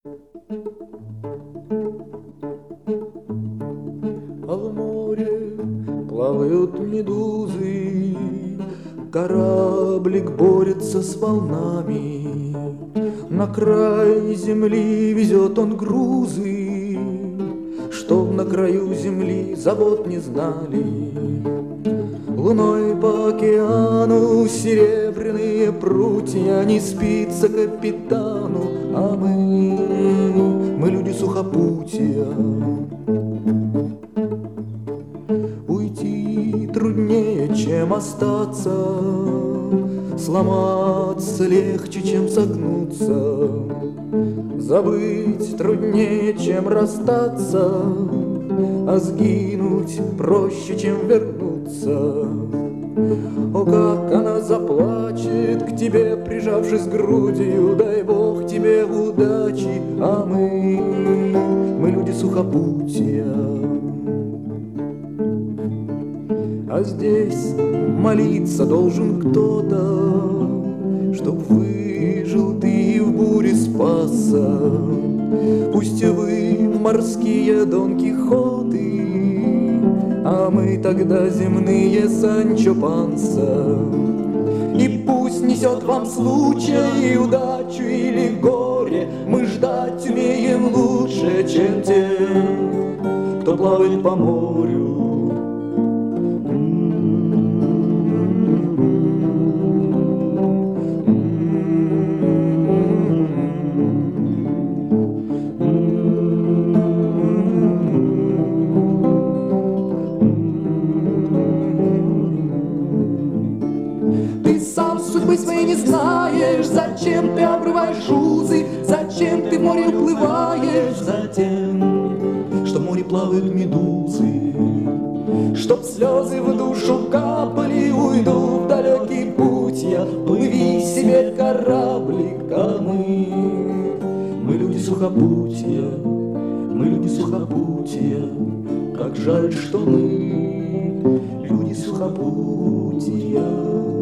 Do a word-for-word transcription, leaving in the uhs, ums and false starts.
А в море плавают медузы, кораблик борется с волнами. На край земли везет он грузы, чтоб на краю земли забот не знали. Луной по океану серебряные прутья, не спится капитану, а мы, мы люди сухопутья. Уйти труднее, чем остаться, сломаться легче, чем согнуться, забыть труднее, чем расстаться, а сгинуть проще, чем вернуться. О, как она заплачет к тебе, прижавшись грудью, дай Бог тебе удачи, а мы, мы люди сухопутья. А здесь молиться должен кто-то, чтоб выжил ты и в буре спасся. Пусть вы морские Дон Кихоты, а мы тогда земные Санчо Панса. И пусть несет вам случай, удачу или горе, мы ждать умеем лучше, чем те, кто плавает по морю. Судьбы своей не знаешь, зачем ты обрываешь узы, зачем ты в море уплываешь, затем, что в море плавают медузы, чтоб слезы в душу капали, уйду в далекий путь я, плыви себе кораблик, а мы, мы люди сухопутья, мы люди сухопутья, как жаль, что мы люди сухопутья.